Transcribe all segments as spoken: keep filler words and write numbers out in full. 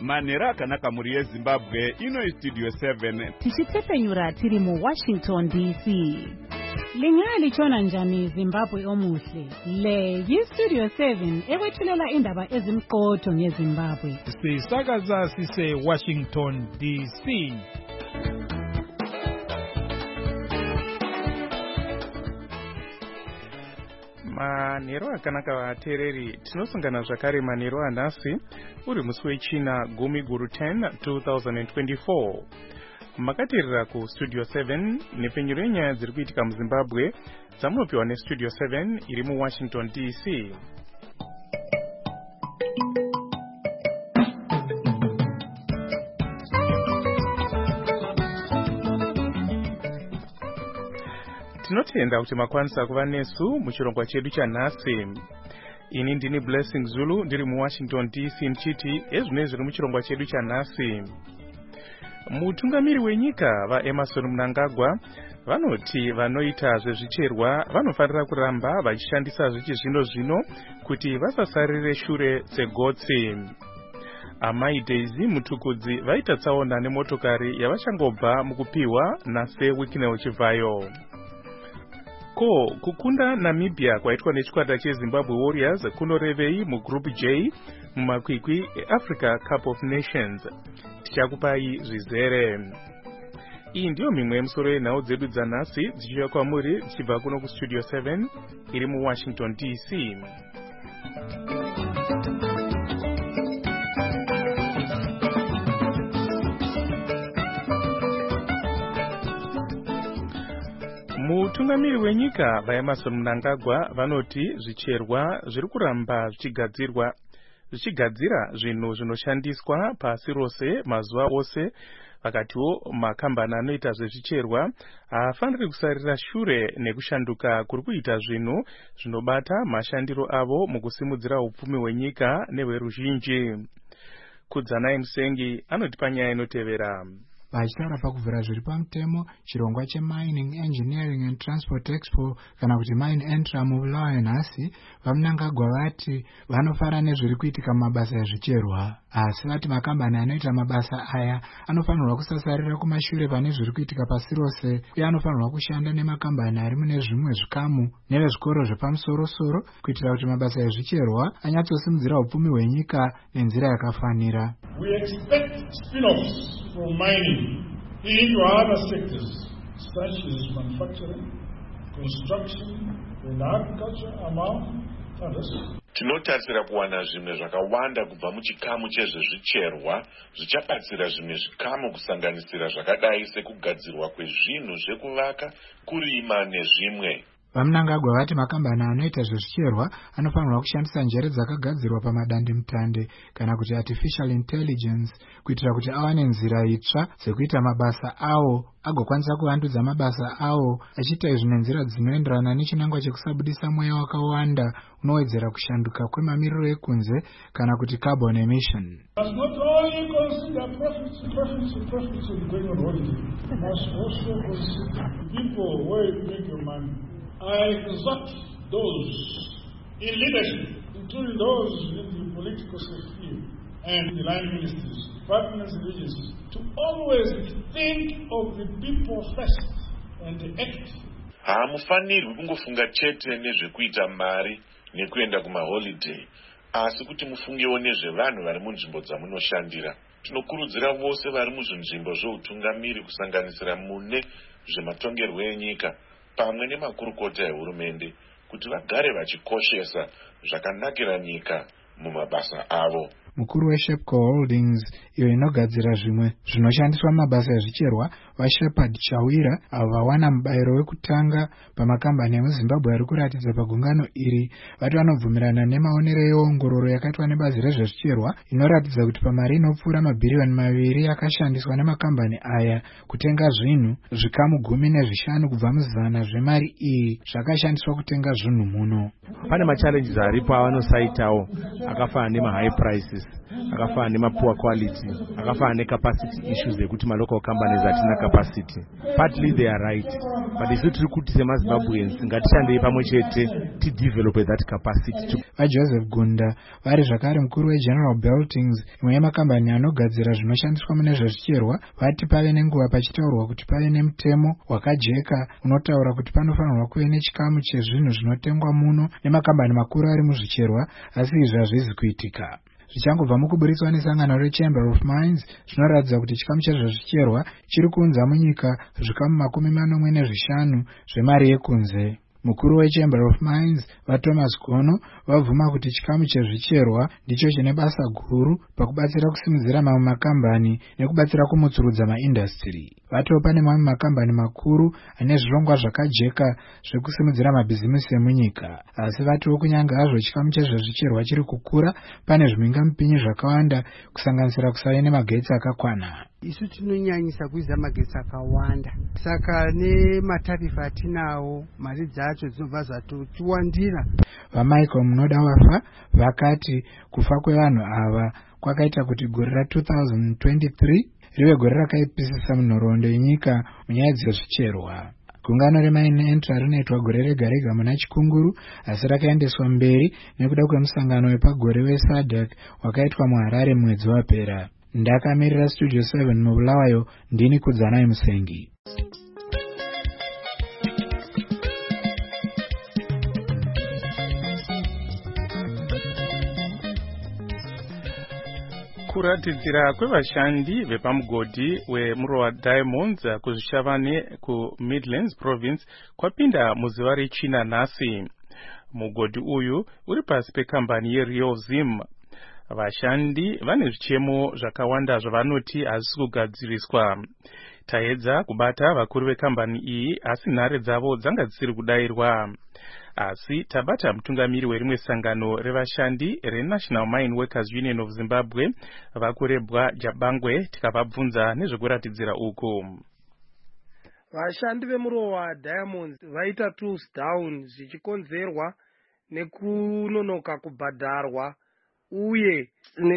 manhero akanaka mhuri yezimbabwe. Ino istudio seven tichitsepenyura tiri muwashington D C. Lingaya lichona njani Zimbabwe omuhle? Le yistudio seven ekwethulela indaba ezimqotho ngeZimbabwe. Sisakaza sise Washington D C. Manhero akanaka vateereri, tinosungana zvakare manhero anhasi uri musi wechina gumi guru ten twenty twenty-four. Makateerera ku studio seven nepfenyuro yenyaya dziri kuitika muZimbabwe dzamunopiwa nestudio seven iri muWashington D C. Tinotenda kuti makwanisa kuva nesu muchirongwa chedu chanhasi. Ini ndini Blessing Zulu ndiri muWashington D C ndichiti ezvinoi zviri muchirongwa chedu chanhasi. Mutungamiri wenyika vaEmmerson Mnangagwa vanoti vanoita zvezvicherwa vanofanira kuramba vachishandisa zvechizvino zvino kuti vasasarire shure segotsi. Amai Daisy Mutukudzi vaita tsaona nemotokari yavachangobva mukupiwa naSe Wicknell Chivhayo. Ko kukunda Namibia kwaitwa nechikwata cheZimbabwe Warriors kunorevei mugroup J mumakwikwi eAfrica Cup of Nations. Tichakupai zvizere. Iyi ndiyo mimwe yemusoro yenhau dzedu dzanhasi dzichiuya kwamuri dzichibva kuno kustudio seven iri muWashington D C. Mutungamiri wenyika vaEmmerson Mnangagwa vanoti zvicherwa zviri kuramba zvichigadzirwa zvichigadzira zvinhu zvinoshandiswa pasi rose mazuva ose. Vakatiwo makambani anoita zvezvicherwa haafaniri kusarira shure nekushanduka kuri kuita zvinhu zvinobata mashandiro avo mukusimudzira upfumi hwenyika nehweruzhinji. Kudzanai Musengi anotipa nyaya inotevera. Vachitaura pakuvhura zviri pamutemo chirongwa cheMining, Engineering and Transport Expo kana kuti Mine Entra mubulawayo nhasi, vaMnangagwa vati vanofara nezviri kuitika mumabasa ezvicherwa, asi vati makambani anoita mabasa aya anofanirwa kusasarira kumashure pane zviri kuitika pasi rose, uye anofanirwa kushanda nemakambani ari mune zvimwe zvikamu nevezvikoro zvepamusoro-soro kuitira kuti mabasa ezvicherwa anyatsosimudzira upfumi hwenyika nenzira yakafanira. We expect spin-offs from mining into other sectors such as manufacturing, construction and agriculture among others. Tinotarisira kuwana zvimwe zvakawanda kubva muchikamu chezvezvicherwa zvichabatsira zvimwe zvikamu kusanganisira zvakadai sekugadzirwa kwezvinhu zvekuvaka, kurima nezvimwe. VaMnangagwa vati makambani anoita zvezvicherwa anofanirwa kushandisa njere dzakagadzirwa pamadandemutande kana kuti artificial intelligence kuitira kuti awane nzira itsva dzekuita mabasa awo agokwanisa kuvandudza mabasa awo achiita izvi nenzira dzinoenderana nechinangwa chekusabudisa mweya wakawanda unowedzera kushanduka kwemamiriro ekunze kana kuti carbon emission. Must not only consider profits, profits, profits and going on holiday. Must also consider people where you make your money. I exhort those in leadership, including those in the political sphere and the line ministries, departments and agencies, to always think of the people first and act. Hamufanirwi kungofunga chete nezvekuita mari nekuenda kumaholiday, asi kuti mufungewo nezvevanhu vari munzvimbo dzamunoshandira. Tinokurudzira vose vari muzvinzvimbo zveutungamiri kusanganisira mune zvematongerwo enyika pamwe nemakurukota ehurumende kuti vagare vachikoshesa zvakanakira nyika mumabasa avo. Mukuru weShepco Holdings iyo inogadzira zvimwe zvinoshandiswa mumabasa ezvicherwa vaShepard Chawira avo vawana mubayiro wekutanga pamakambani emuZimbabwe ari kuratidza pagungano iri vati vanobvumirana nemaonero eongororo yakaitwa nebazi rezvezvicherwa inoratidza kuti pamari inopfuura mabhiriyoni maviri yakashandiswa nemakambani aya kutenga zvinhu zvikamu gumi nezvishanu kubva muzana zvemari iyi zvakashandiswa kutenga zvinhu muno. Pane machallenges aripo avanosaitawo akafanana nemahigh prices akafanana nemapoor quality, akafanana necapacity issues ekuti malocal companies hatina capacity. Partly they are right, but isu tiri kuti semaZimbabweans ngatishandei pamwe chete tidevelop that capacity. vaJoseph Gunda vari zvakare mukuru weGeneral Beltings, imwe yemakambani anogadzira zvinoshandiswa mune zvezvicherwa, vati pave nenguva pachitaurwa kuti pave nemutemo wakajeka unotaura kuti panofanirwa kuve nechikamu chezvinhu zvinotengwa muno nemakambani makuru ari muzvicherwa, asi izvi hazvizi kuitika. Zvichangobva mukuburitswa nesangano reChamber of Mines, zvinoratidza kuti chikamu chezvezvicherwa chiri kuunza munyika zvikamu makumi manomwe nezvishanu zvemari yekunze. Mukuru weChamber of Mines vaThomas Gono vabvuma kuti chikamu chezvicherwa ndicho chine basa guru pakubatsira kusimudzira mamwe makambani nekubatsira kumutsurudza maindastry. Vatiwo pane mamwe makambani makuru ane zvirongwa zvakajeka zvekusimudzira mabhizimisi emunyika, asi vatiwo kunyange hazvo chikamu chezvezvicherwa chiri kukura, pane zvimhingamupinyi zvakawanda kusanganisira kusava nemagetsi akakwana. Isu tinonyanyisa kuiza magetsi akawanda, saka nematarifa atinawo mari dzacho dzinobva zvatotiwandira. VaMichael Munoda wafa vakati kufa kwevanhu ava kwakaita kuti gore ra two thousand twenty-three rive gore rakaipisisa munhoroondo yenyika munyaya dzezvicherwa. Gungano reMine Entra rinoitwa gore rega rega muna Chikunguru, asi rakaendeswa mberi nekuda kwemusangano wepagore weSADC wakaitwa muHarare mwedzi wapera. Ndakamirira Studio seven mubulawayo, ndini Kudzanai Musengi. Kuratidzira kwevashandi vepamugodhi weMurowa Diamonds kuzvishavane kuMidlands Province kwapinda muzuva rechina nhasi. Mugodhi uyu uri pasi pekambani yeRio Zim. Vashandi vane zvichemo zvakawanda zvavanoti hazvisi kugadziriswa. Taedza kubata vakuru vekambani iyi, asi nhare dzavo dzanga dzisiri kudayirwa. Asi tabata mutungamiri werimwe sangano revashandi reNational Mine Workers Union of Zimbabwe vakurebwa Jabangwe, tikavabvunza nezvekuratidzira uku. Vashandi veMurowa Diamonds vaita tools down zvichikonzerwa nekunonoka kubhadharwa uye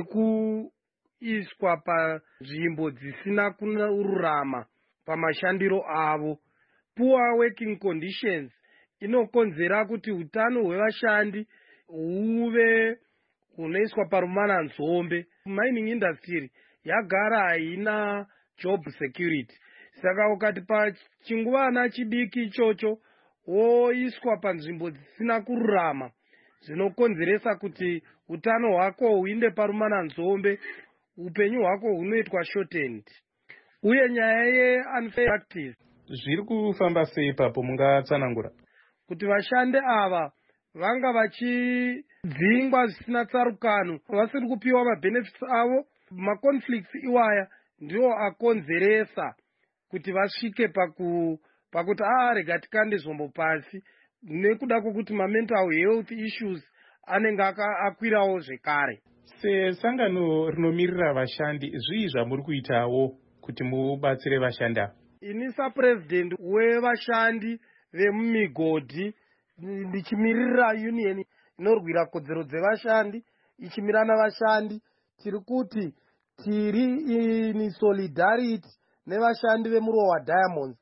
nekuiswa panzvimbo dzisina kururama pamashandiro avo. Poor working conditions inokonzera kuti utano hwevashandi huve hunoiswa parumana nzombe. Mining industry yagara haina job security, saka ukati pachinguvana chidiki ichocho woiswa panzvimbo dzisina kururama, zvinokonzeresa kuti utano hwako huinde parumana nzombe, upenyu hwako hunoitwa shortened. Uye nyaya yeunfair practice zviri kufamba sei papo, mungatsanangura? Kuti vashandi ava vanga vachidzingwa zvisina tsarukano, vasiri kupiwa mabenefits avo. Maconflicts iwaya ndiwo akonzeresa kuti vasvike paku pakuti ah rega tikande zvombo pasi, nekuda kwokuti ma-mental health issues anenge akwirawo zvekare. Sesangano rinomirira vashandi, zvii zvamuri kuitawo kuti mubatsire vashandi ava? Ini sapresident wevashandi vemumigodhi ndichimirira union inorwira kodzero dzevashandi, ichimirana vashandi, tiri kuti tiri in solidarity nevashandi veMurowa Diamonds.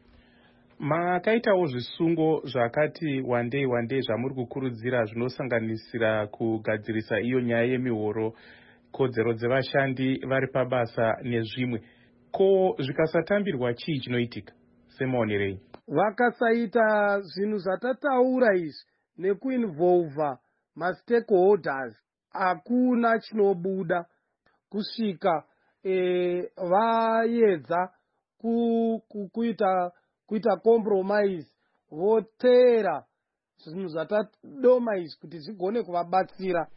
Makaitawo zvisungo zvakati wandei wandei zvamuri kukurudzira zvinosanganisira kugadzirisa iyo nyaya yemihoro, kodzero dzevashandi vari pabasa nezvimwe. Ko zvikasatambirwa chii chinoitika semaonerei? Vakasaita zvinhu zvatataura izvi nekuinvolva ma-stakeholders, hakuna chinobuda kusvika e, vaedza ku, ku, kuita kuita compromise, votera zvinhu zvatadoma izvi kuti zvigone kuvabatsira.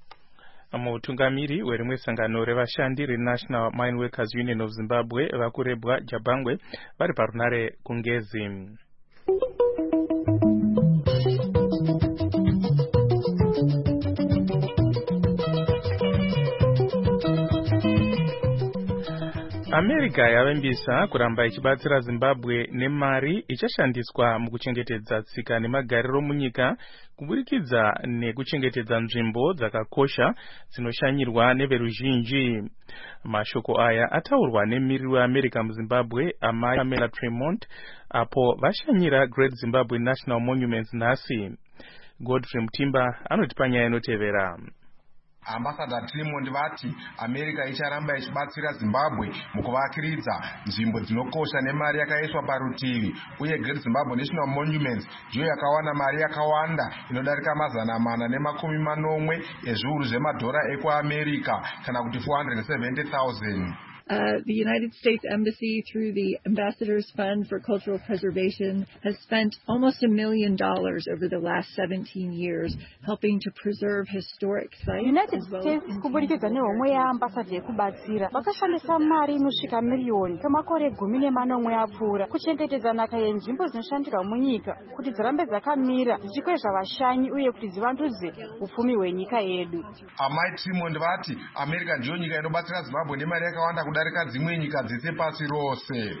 Mutungamiri werimwe sangano revashandi reNational Mine Workers Union of Zimbabwe vakurebwa Jabangwe vari parunare kuNgezi. America yavimbisa kuramba ichibatsira Zimbabwe nemari ichashandiswa mukuchengetedza tsika nemagariro munyika kuburikidza nekuchengetedza nzvimbo dzakakosha dzinoshanyirwa neveruzhinji. Mashoko aya ataurwa nemiriri weAmerica muZimbabwe amai Pamela Tremont apo vashanyira Great Zimbabwe National Monuments nhasi. Godfrey Mutimba anoti panyaya inotevera. Ambassador Tremont vati America icharamba ichibatsira Zimbabwe mukuvakiridza nzvimbo dzinokosha nemari yakaiswa parutivi, uye Great Zimbabwe National Monuments ndiyo yakawana mari yakawanda inodarika mazana mana nemakumi manomwe ezviuru zvemadhora ekuAmerica kana kuti four hundred seventy thousand. Uh, the United States Embassy, through the Ambassador's Fund for Cultural Preservation, has spent almost a million dollars over the last seventeen years helping to preserve historic sites. United States kuburikidza nehomwe yaambassador yekubatsira vakashandisa mari inosvika miliyoni kwemakore gumi nemanomwe apfuura kuchengetedza nhaka yenzvimbo dzinoshandika munyika kuti dzirambe dzakamira dzichikwezva vashanyi uye kuti dzivandudze upfumi hwenyika yedu. Amai Tremont vati America ndiyo nyika inobatsira Zimbabwe nemari yakawanda kudarika dzimwe nyika dzese pasi rose.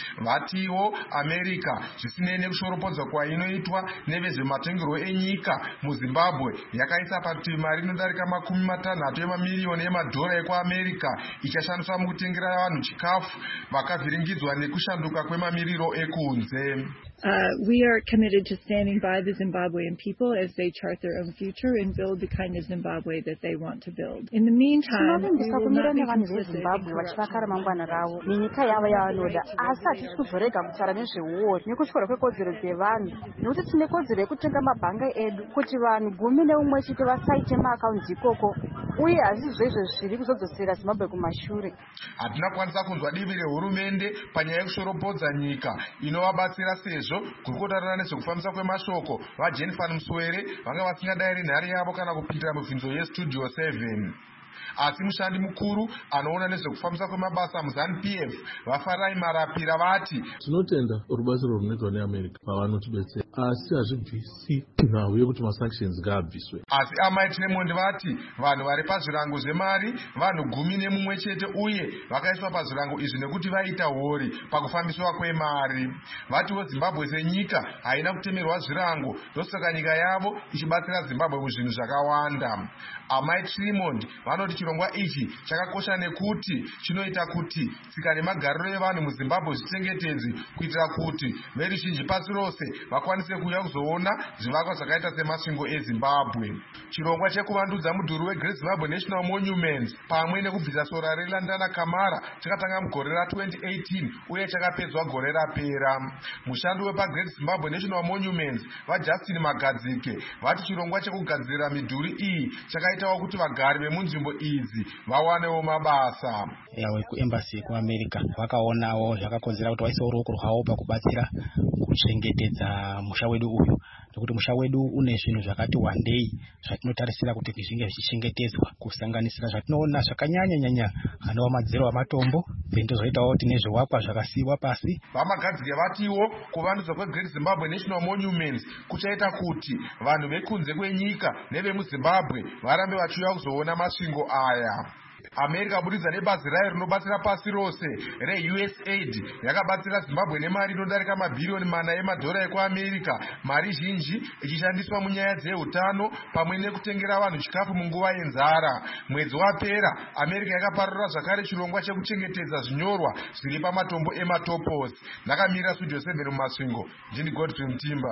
Vatiwo America zvisinei nekushoropodza kwainoitwa nevezvematongerwo enyika muZimbabwe yakaisa parutivi mari inodarika makumi matanhatu emamiliyoni emadhora ekuAmerica ichashandiswa mukutengera vanhu chikafu vakavhiringidzwa nekushanduka kwemamiriro ekunze. Uh, we are committed to standing by the Zimbabwean people as they chart their own future and build the kind of Zimbabwe that they want to build. In the meantime, we will not be complicit in vachivakara mangwana ravo nenyika yavo yavanoda, asi hatisi kuzorega kutaura nezveuori nekutyora kwekodzero dzevanhu, nekuti tine kodzero yekutenga mabhanga edu kuti vanhu gumi neumwe chete vasaite maakaunti ikoko, uye hazisi zvezvo zviri kuzodzosera Zimbabwe kumashure. Hatina kwanisa kunzwa divi rehurumende panyaya yekushoropodza nyika inovabatsira sezvo kurikotarana nezvekufambisa kwemashoko vaJennifer Muswere vanga vasingadayiri nhare yavo kana kupindira mubvunzo yeStudio seven. Asi mushandi mukuru anoona nezvekufambisa kwemabasa muZANU P F vaFarai Marapira vati tinotenda rubatsiro runoitwa neAmerica pavanotibetsera, asi hazvibvisi nhau yekuti masanctions ngaabviswe. Asi amai Tremont vati vanhu vari pazvirango zvemari vanhu gumi nemumwe chete, uye vakaiswa pazvirango izvi nekuti vaita hori pakufambiswa kwemari. Vatiwo Zimbabwe senyika haina kutemerwa zvirango, ndosaka nyika yavo ichibatsira Zimbabwe muzvinhu zvakawanda. Amai Tremont vanoti chirongwa ichi chakakosha nekuti chinoita kuti tsika nemagariro evanhu muZimbabwe zvichengetedzwe kuitira kuti veruzhinji pasi rose vakwanise kuuya kuzoona zvivakwa zvakaita semasvingo eZimbabwe. Chirongwa chekuvandudza mudhuri weGreat Zimbabwe National Monuments pamwe nekubvisa sora reLandana Kamara chakatanga mugore ra twenty eighteen uye chakapedzwa gore rapera. Mushandi wepaGreat Zimbabwe National Monuments vaJustin Magadzike vati chirongwa chekugadzirira midhuri iyi chakaitawo kuti vagari vemunzvimbo idzi vawanewo mabasa. Yawe kuembassy kuAmerica vakaonawo zvakakodzera kuti vaise ruoko rwavo pakubatsira kuchengetedza musha wedu uyu, nekuti musha wedu une zvinhu zvakati wandei zvatinotarisira kuti zvinge zvichengetedzwa, kusanganisira zvatinoona zvakanyanya nyanya anova madziro amatombo, zvindozoitawo kuti nezvivakwa zvakasiiwa pasi. Vamagadzike vatiwo kuvandudzwa kweGreat Zimbabwe National Monuments kuchaita kuti vanhu vekunze kwenyika nevemuZimbabwe varambe vachiuya kuzoona masvingo aya. America budidza nebazi rayo rinobatsira pasi rose reU S A I D yakabatsira Zimbabwe nemari inodarika mabhiriyoni mana emadhora ekuAmerica, mari zhinji ichishandiswa munyaya dzeutano pamwe nekutengera vanhu chikafu munguva yenzara. Mwedzi wapera America yakaparura zvakare chirongwa chekuchengetedza zvinyorwa zviri pamatombo ematopos. Ndakamirira Studio seven mumasvingo, ndini Godfrey Mutimba.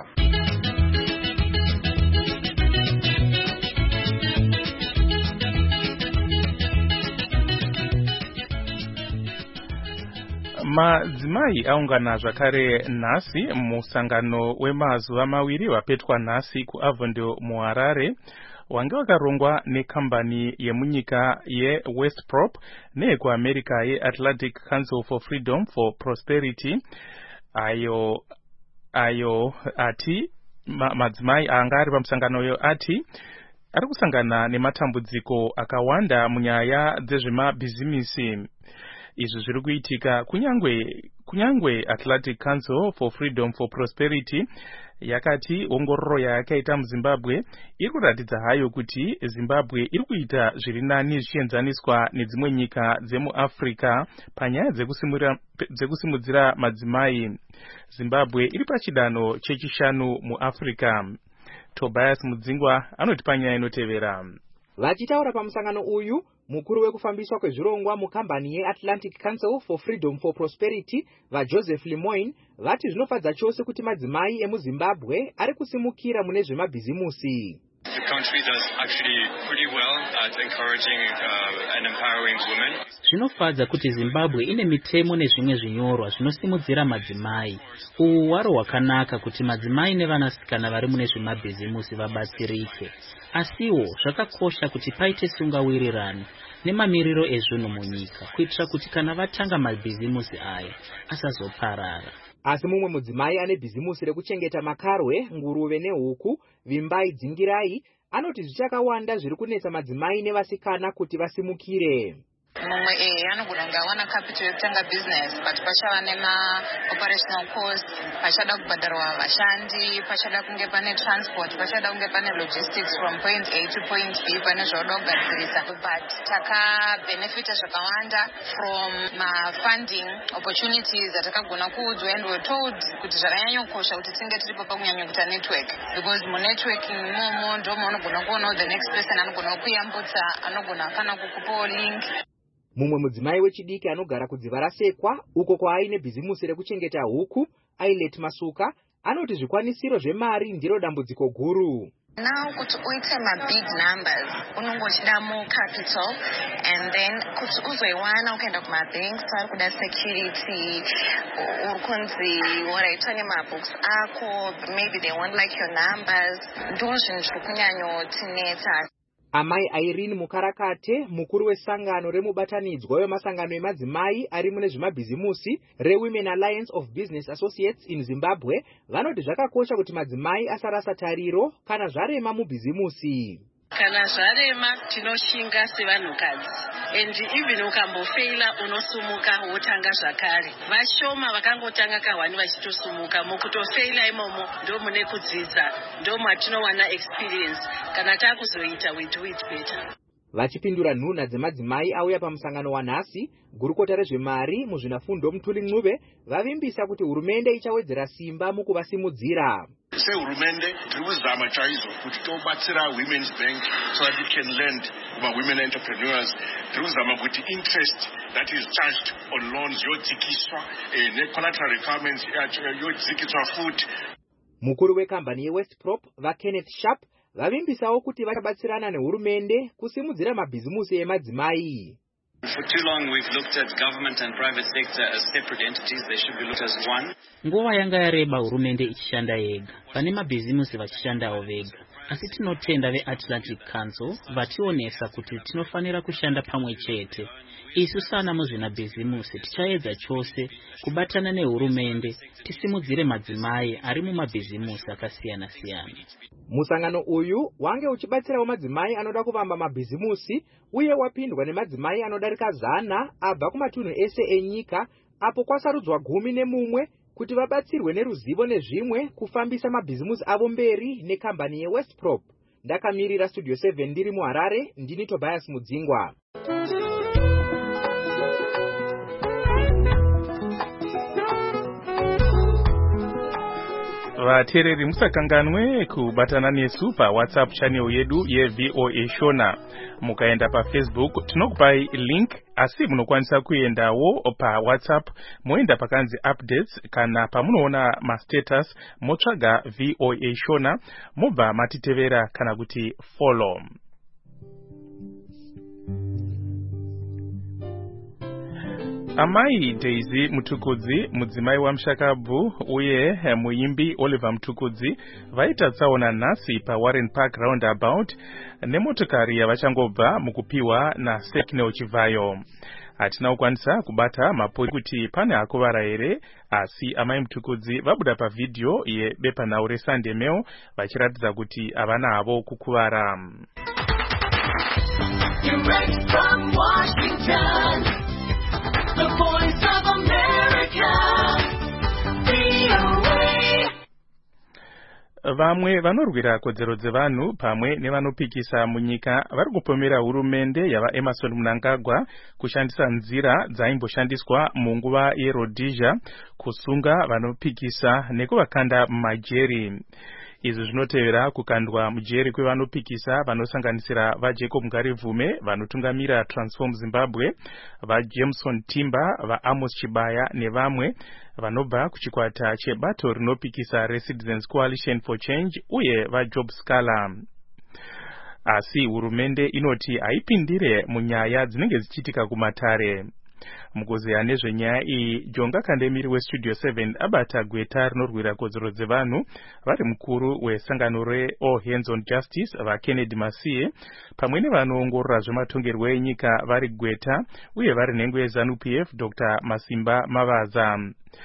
Madzimai aungana zvakare nhasi musangano wemazuva maviri wapetwa nhasi kuAvondale muHarare, wange wakarongwa nekambani yemunyika yeWestprop neyekuAmerica yeAtlantic Council for Freedom for Prosperity. Ayo ayo ati ma, madzimai anga ari pamusangano yo ati ari kusangana nematambudziko akawanda munyaya dzezvemabhizimisi. Izvi zviri kuitika kunyangwe kunyangwe Atlantic Council for Freedom for Prosperity yakati ongororo yakaita muZimbabwe iri kuratidza hayo kuti Zimbabwe iri kuita zviri nani zvichienzaniswa nedzimwe nyika dzemuAfrica panyaya dzekusimudzira madzimai. Zimbabwe iri pachidanho chechishanu muAfrica. Tobias Mudzingwa anoti panyaya inotevera. Vachitaura pamusangano uyu, mukuru wekufambiswa kwezvirongwa mukambani yeAtlantic Council for Freedom for Prosperity vaJoseph Lemoine vati zvinofadza chose kuti madzimai emuZimbabwe ari kusimukira mune zvemabhizimusi. The country does actually pretty well at encouraging uh, and empowering women. Zvinofadza kuti Zimbabwe ine mitemo nezvimwe zvinyorwa zvinosimudzira madzimai. Uhu hwaro hwakanaka kuti madzimai nevanasikana vari mune zvemabhizimusi vabatsirike. Asiwo zvakakosha kuti paite sungawirirano nemamiriro ezvinhu munyika kuitira kuti kana vatanga mabhizimusi aya asazoparara. Asi mumwe mudzimai ane bhizimusi rekuchengeta makarwe, nguruve nehuku, Vimbai Dzingirai, anoti zvichakawanda zviri kunetsa madzimai nevasikana kuti vasimukire. Mumwe eh anogona kunge awana capital yekutanga business but pachava nema operational cost, pachada kubhadharwa vashandi, pachada kunge pane transport, pachada kunge pane logistics from point A to point B, pane zvauda kugadzirisa, but taka benefita zvakawanda from ma funding opportunities atakagona kuudzwa and were told kuti zvakanyanyokosha kuti tinge tiripo pakunyanya kuita network, because mu networking imomo ndo maunogona kuona the next person anogona kuyambutsa, anogona kana kukupawo link. Mumwe mudzimai wechidiki anogara kudziva rasekwa uko kwaaine bhizimusi rekuchengeta huku, Ailet Masuka, anoti zvikwanisiro zvemari ndiro dambudziko guru. Now kuti uite ma big numbers unongochida more capital, and then kuti uzoiwana ukaenda kuma banks pari kuda security, ukunzi waraitwa nemabooks ako, maybe they won't like your numbers, ndo zvinhu zviri kunyanyotinetsa. Amai Irene Mukarakate, mukuru wesangano remubatanidzwa wemasangano emadzimai ari mune zvemabhizimusi reWomen Alliance of Business Associates in Zimbabwe, vanoti zvakakosha kuti madzimai asarasa tariro kana zvarema mubhizimusi. Kana zvarema tinoshinga sevanhukadzi, and even ukambofeila unosumuka wotanga zvakare. Vashoma vakangotanga kahwani vachitosumuka, mukutofeila imomo ndo mune kudzidza, ndo matinowana experience. Kana takuzoita we do it better. Vachipindura nhuna dzemadzimai auya pamusangano wanhasi, gurukota rezvemari muzvinafundo Mutuli Ncube vavimbisa kuti hurumende ichawedzera simba mukuvasimudzira. Sehurumende tiri kuzama chaizvo kuti tobatsira Women's Bank so that it can lend kuma women entrepreneurs. Tiri kuzama kuti interest that is charged on loans yodzikiswa, ne collateral requirements yodzikiswa futi. Mukuru wekambani yeWestprop vaKenneth Sharp vavimbisawo kuti vachabatsirana nehurumende kusimudzira mabhizimusi emadzimai. For too long we've looked at government and private sector as separate entities. They should be looked as one. Nguva yanga yareba hurumende ichishanda yega, pane mabhizimusi vachishandawo vega. Asi tinotenda veAtlantic Council vationesa kuti tinofanira kushanda pamwe chete. Isu sana muzvinabhizimusi tichaedza chose kubatana nehurumende tisimudzire madzimai ari mumabhizimusi akasiyana siyana. Musangano uyu wange uchibatsirawo madzimai anoda kuvamba mabhizimusi uye wapindwa nemadzimai anodarika zana abva kumatunhu ese enyika, apo kwasarudzwa gumi nemumwe kuti vabatsirwe neruzivo nezvimwe kufambisa mabhizimusi avo mberi nekambani yeWestprop. Ndakamirira Studio seven ndiri muHarare, ndini Tobias Mudzingwa. Vateereri musakanganwe kubatana nesu pa WhatsApp channel yedu ye V O A Shona. Mukaenda pa Facebook tinokupai link, asi munokwanisa kuendawo pa WhatsApp moenda pakanzi updates, kana pamunoona ma status motsvaga V O A Shona mobva matitevera kana kuti follow. Amai Daisy Mutukudzi, mudzimai waMushakabvu uye muimbi Oliver Mutukudzi vaita tsaona nhasi pa Warren Park roundabout nemotokari yavachangobva mukupiwa naSeknel Chivayo. Hatina kukwanisa kubata mapori kuti pane akuvara here, asi amai Mutukudzi vabuda pa video yebepanhau reSunday Mail vachiratidza kuti havana havo kukuvara. Direct from Washington, the Voice of America. Vamwe vanorwira kodzero dzevanhu pamwe nevanopikisa munyika vari kupomera hurumende yava Emerson Mnangagwa kushandisa nzira dzaimboshandiswa munguva yeRhodesia kusunga vanopikisa nekuvakanda mumajeri. Izvi zvinotevera kukandwa mujeri kwevanopikisa vanosanganisira vaJacob Ngarivume vanotungamira Transform Zimbabwe, vaJameson Timber, vaAmos Chibaya nevamwe vanobva kuchikwata chebato rinopikisa reCitizens Coalition for Change uye vaJob Scala. Asi hurumende inoti haipindire munyaya dzinenge dzichiitika kumatare. Mukuzeya nezvenyaya iyi, Jonga Kandemiri weStudio seven abata gweta rinorwira kodzero dzevanhu vari mukuru wesangano reAll Hands on Justice vaKennedy Masiye pamwe nevanoongorora zvematongerwo enyika vari gweta uye vari nhengo yeZANU-P F Doctor Masimba Mavaza.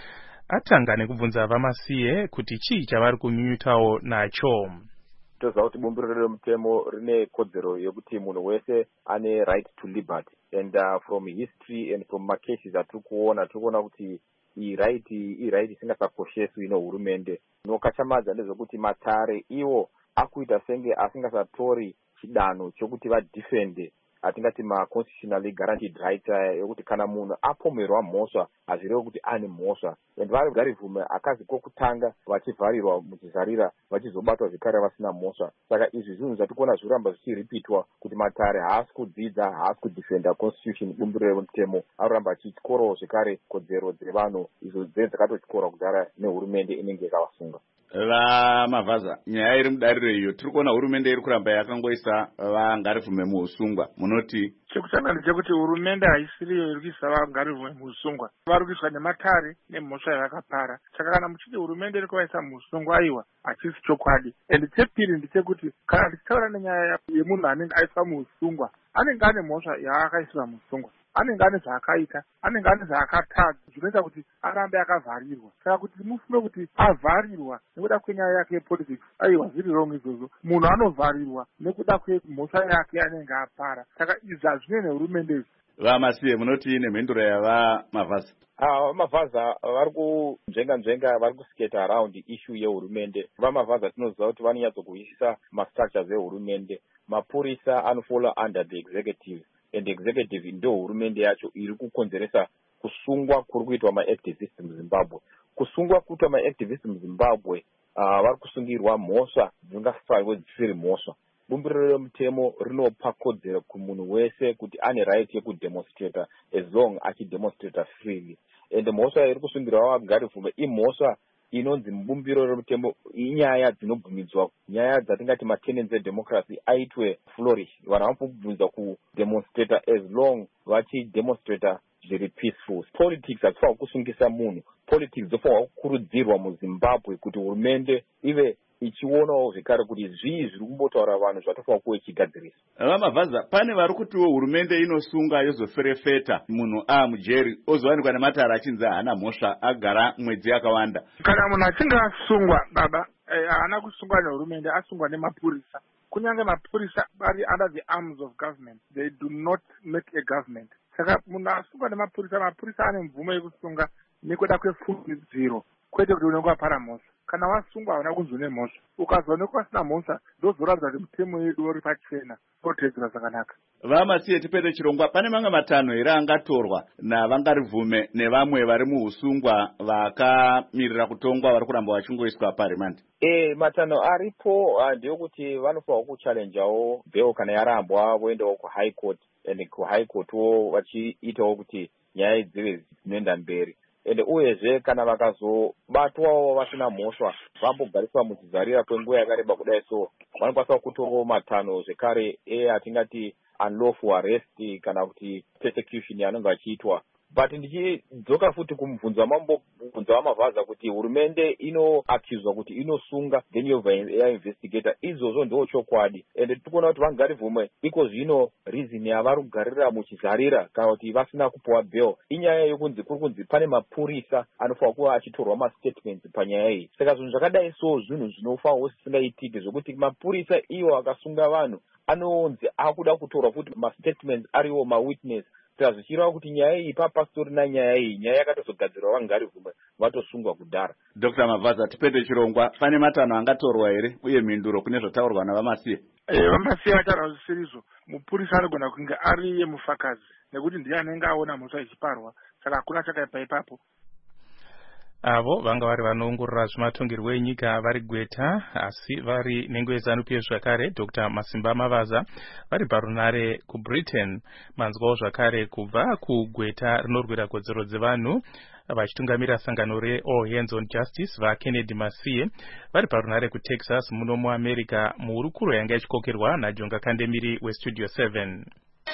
Atanga nekubvunza vaMasiye kuti chii chavari kunyunyutawo nacho. Toziva kuti bumbiro remutemo rine kodzero yekuti munhu wese ane right to liberty, and uh, from history and from macases atiri kuona tiri kuona kuti iyi right iyi right isingasakosheswi ino hurumende. Nokashamadza ndezvekuti matare iwo akuita senge asingasatori chidanho chokuti vadefende atingati ma-constitutionally guaranteed rights yokuti kana munhu apomerwa mhosva hazvirevo kuti ane mhosva. And vari Ngarivume akazi kokutanga vachivharirwa muchizarira vachizobatwa zvekare vasina mhosva. Saka izvi zvinhu zvatikuona zviramba zvichiripitwa kuti matare haasi kudzidza, haasi kudefenda constitution bumbiro remutemo, aroramba achityorowo zvekare kodzero dzevanhu idzo dzinenge dzakatotyorwa kudhara nehurumende inenge yakavasunga. VaMavaza, nyaya iri mudariro iyo tiri kuona hurumende iri kuramba yakangoisa vaNgarivume muusungwa. Munoti chekutanga ndechekuti hurumende haisiriyo iri kuisa vaNgarivume muusungwa, vari kuiswa nematare nemhosva yavakapara. Saka kana muchiti hurumende iri kuvaisa muusungwa, aiwa hachisi chokwadi. And chepiri ndechekuti kana tichitaura nenyaya yemunhu anenge aiswa muusungwa, anenge ane mhosva yaakaiswa muusungwa, anenge ane zvaakaita, anenge ane zvaakatadza zvinoita kuti arambe akavharirwa. Saka kuti mufunge kuti avharirwa nekuda kwenyaya yake yepolitics, aiwa zviri wrong izvozvo. Munhu anovharirwa nekuda kwemhosva yake anenge apara. Saka izvi hazvine nehurumende izvi. VaMasiye, munoti nemhenduro yavaMavaza? Ah, Mavaza vari kunzvenga nzvenga, vari kusketa around issue yehurumende. VaMavaza tinoziva kuti vanonyatsokuisa mastructures ehurumende. Mapurisa anofollow under the executive, and the executive ndo hurumende yacho iri kukonzeresa kusungwa kuri kuitwa maactivists muZimbabwe. Kusungwa kuitwa maactivists muZimbabwe uh, vari kusungirwa mhosva dzingafanirwe dzisiri mhosva. Bumbiro remutemo rinopa kodzero kumunhu wese kuti ane right yekudemonstrata as long achidemonstrata freely. And mhosva iri kusungirwa vaNgarivume imhosva inonzi mubumbiro remutemo inyaya dzinobvumidzwa, nyaya dzatingati matendency edemocracy aitwe flourish. Vanhu vanobvumidzwa kudemonstrata as long vachidemonstrata zviri peaceful. Politics hadzifanira kusungisa munhu. Politics dzofanira kukurudzirwa muZimbabwe kuti hurumende ive ichionawo zvekare kuti zvii zviri kumbotaura vanhu zvatofanira kuva ichigadzirisa. VaMavaza, pane vari kutiwo hurumende inosunga yozoferefeta munhu amujeri ozowanikwa nematare achinzi haana mhosva agara mwedzi yakawanda. Kana munhu achinge asungwa baba, haana kusungwa nehurumende, asungwa nemapurisa. Kunyange mapurisa vari under the arms of government, they do not make a government. Saka munhu asungwa nemapurisa, mapurisa ane mvumo yekusunga nekuda kwefungidziro, kwete kuti unenge wapara mhosva. Kana wasungwa hauna kunzwi nemhosva, ukazoonekwa asina mhosva, ndozoratidza kuti mutemo yedu uri pachena, totedzera zvakanaka. VaMasiye, tipede chirongwa, pane mamwe matanho here angatorwa naVangarivume nevamwe vari muusungwa vakamirira kutongwa vari kuramba vachingoiswa parimandi? Eh, matanho aripo ndeyokuti vanofanira kuchallenjawo bheo kana yarambwa voendawo kuhigh court, and kuhigh court wo vachiitawo kuti nyaya dzive dzinoenda mberi. Ende uyezve kana vakazobatwawo vasina mhosva vambogariswa muchizarira kwenguva yakareba kudai so, vanokwanisa kutorawo matanho zvekare eatingati unlawful arrest kana kuti persecution yanenge achiitwa. But ndichidzoka futi kumubvunzo wamambobvunza waMavaza kuti hurumende inoaccuswa kuti inosunga then yobva yainvestigata, izvozvo ndo chokwadi. Ende tikuona kuti vaNgarivume iko zvino reason yavari kugarira muchizarira kana kuti vasina kupiwa bail inyaya yokunzi kuri kunzi pane mapurisa anofanira kuva achitorwa mastatements panyaya iyi. Saka zvinhu zvakadai so zvinhu zvinofanira zvisingaitike zvokuti mapurisa iwo akasunga vanhu anonzi akuda kutorwa futi mastatements ariwo mawitness tazvichireva kuti nyaya iyi papasitorina nyaya iyi nyaya yakatozogadzirwa vangarivhume vatosungwa kudhara. Dr Mavhaza, tipende chirongwa, pane matanho angatorwa here uye mhinduro kune zvotaurwa navamasiye? Vamasiye vataura zvisizvo. Mupurisa anogona kunge ari yemufakazi nekuti ndiye anenge aona mhosva ichiparwa, saka hakuna chakaipa ipapo. Avo vanga vari vanoongorora zvematongerwo enyika vari Gweta, asi vari nhengo yeZANU P F zvakare Dr Masimba Mavhaza vari parunare kuBritain. Manzwawo zvakare kubva kuGweta rinorwira kodzero dzevanhu vachitungamira sangano reAll Hands on Justice vaKennedy Masiye vari parunare kuTexas muno muAmerica muhurukuro yanga ichikokerwa naJonga Kandemiri weStudio seven.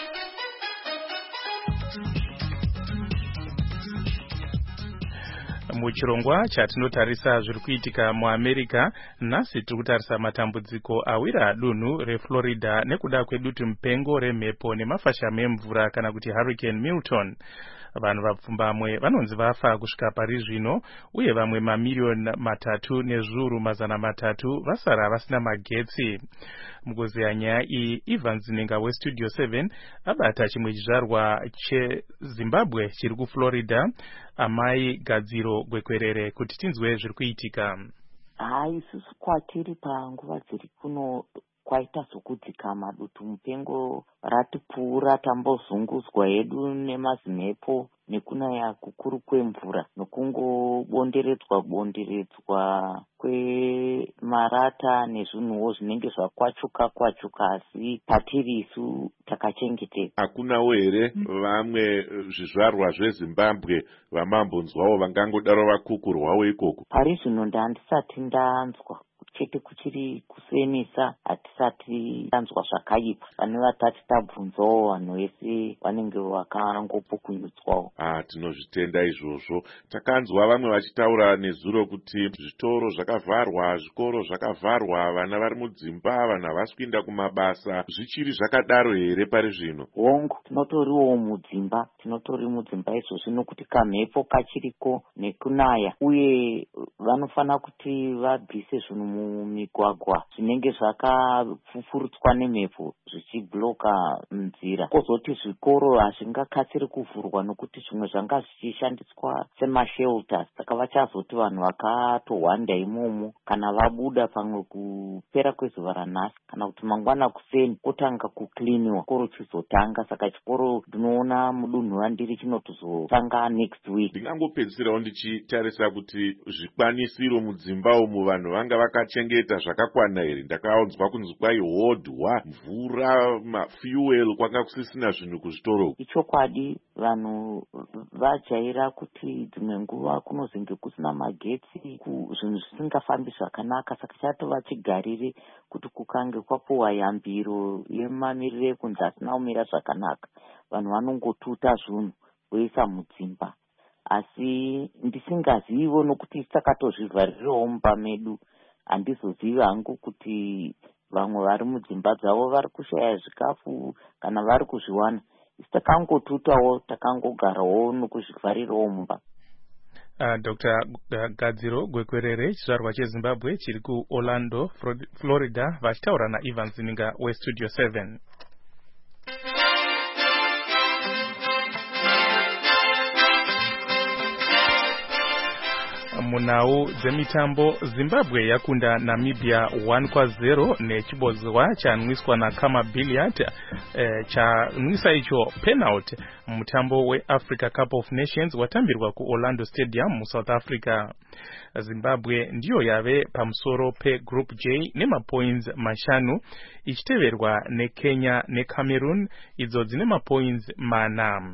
Muchirongwa chatinotarisa zviri kuitika muAmerica, nhasi tiri kutarisa matambudziko awira dunhu reFlorida nekuda kwedutu mupengo remhepo nemafashame emvura kana kuti Hurricane Milton. Vanhu vapfumbamwe vanonzi vafa kusvika pari zvino, uye vamwe mamiliyoni matatu nezviuru mazana matatu vasara vasina magetsi. Mukuzeya nyaya iyi, Ivan Zinenga weStudio seven abata chimwe chizvarwa cheZimbabwe chiri kuFlorida, Amai Gadziro Gwekwerere, kuti tinzwe zviri kuitika. Hai, isusu kwatiri panguva dziri kuno kwaita sokudzikama dutu mupengo ratipfuura, tambozungudzwa hedu nemazimhepo nekunaya kukuru kwemvura nokungobonderedzwa bonderedzwa kwemarata nezvinhuwo zvinenge zvakwachuka kwachuka, asi patiri isu takachengeteka. Hakunawo here vamwe zvizvarwa zveZimbabwe vamambonzwawo vangangodaro vakukurwawo ikoko? Pari zvino ndandisati ndanzwa, chete kuchiri kusemisa hatisati tanzwa zvakaipa. Pane vatati tabvunzawo vanhu vese vanenge vakangopukunyutswawo. Ah, tinozvitenda izvozvo. Takanzwa vamwe vachitaura nezuro kuti zvitoro zvakavharwa, zvikoro zvakavharwa, vana vari mudzimba, vanhu havasi kuenda kumabasa. Zvichiri zvakadaro here pari zvino? Hongu, tinotoriwo mudzimba, tinotori mudzimba izvozvo nokuti kamhepo kachiriko nekunaya, uye vanofana kuti vabvise zvinhu mumigwagwa zvinenge zvakapfufurutswa nemhepo zvichibloka nzira. Kozoti zvikoro hazvingakatsiri kuvhurwa nokuti zvimwe zvanga zvichishandiswa semashelters, saka vachazoti vanhu vakatohwanda imomo kana vabuda pamwe kupera kwezuva ranhasi kana kuti mangwana kuseni kotanga kukliniwa, chikoro chizotanga. Saka chikoro ndinoona mudunhu randiri chinotozotanga next week. Ndingangopedzisirawo ndichitarisa kuti zvikwanisiro mudzimba umu vanhu vanga vakachengeta zvakakwana here? Ndakaonzwa kunzi kwai hodhwa, mvura, mafuel, kwanga kusisina zvinhu kuzvitoro. Ichokwadi, vanhu vajaira kuti dzimwe nguva kunozenge kusina magetsi, zvinhu zvisingafambi zvakanaka. Saka chatova chigarire kuti kukange kwapuwa yambiro yemamiriro ekunzi asina kumira zvakanaka, vanhu vanongotuta zvinhu voisa mudzimba. Asi ndisingazivo nokuti takatozvivharirawo mumba medu, handizozivi hangu kuti vamwe vari mudzimba dzavo vari kushaya zvikafu kana vari kuzviwana. Isi takangotutawo, takangogarawo nokuzvivharirawo mumba. Uh, Doctor Gadziro Gwekwerere, chizvarwa cheZimbabwe chiri kuOrlando, Florida, vachitaura naIvan Zininga weStudio seven. Munau dzemitambo, Zimbabwe yakunda Namibia one kwa zero nechibozwa chanwiswa na Kama Billiard eh, chanwisa icho penalty mutambo weAfrica Cup of Nations watambirwa kuOrlando Stadium muSouth Africa. Zimbabwe ndiyo yave pamusoro pe Group J nema points mashanu, ichiteverwa neKenya neCameroon idzo dzine ma points mana.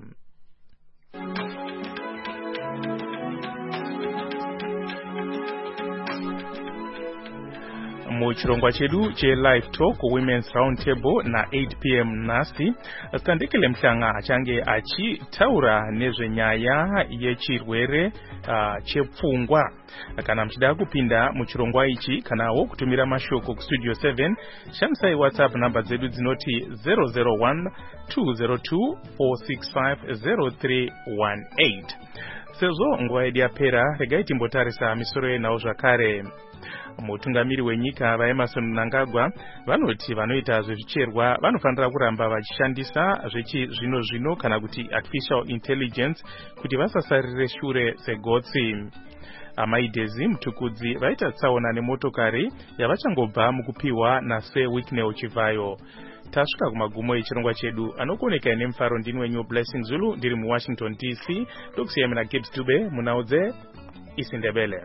Muchirongwa chedu che live talk women's round table na eight p m nasi, Tandekele Mhlanga achange achitaura nezvenyaya yechirwere uh, chepfungwa. Kana mchida kupinda muchirongwa ichi kanawo kutumira mashoko ku Studio seven, shamsai WhatsApp namba zedu dzinoti zero zero one two zero two four six five zero three one eight. Sezo nguva yedu yapera, regai timbotarisa misoro yenawo zvakare. Mutungamiri wenyika vaEmerson Mnangagwa vanoti vanoita zvezvicherwa vanofanira kuramba vachishandisa zvechi zvino zvino kana kuti artificial intelligence kuti vasasarire shure segotsi. Amai Dezi Mutukudzi vaita tsaona nemotokari yavachangobva mukupiwa naSir Wicknell Chivayo. Tasvika kumagumo echirongwa chedu anokuoneka nemufaro ndini wenyu Blessing Zulu ndiri muWashington D C ndokusiyana na Gibbs Dube munaudze isindebele.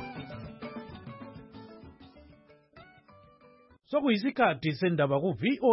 Sokuyisikhathi sendaba ku V O